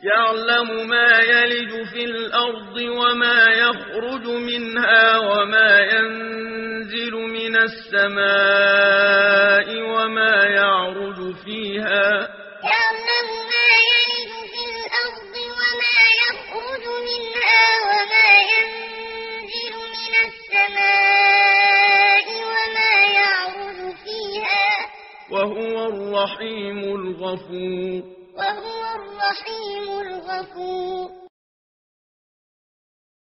يعلم ما يلج في الأرض وما يخرج منها وما ينزل من السماء وما يعرج فيها يعلم ما يلج في الأرض وما يخرج منها وما ينزل من السماء وما يعرج فيها وهو الرحيم الغفور وهو الرحيم الغفور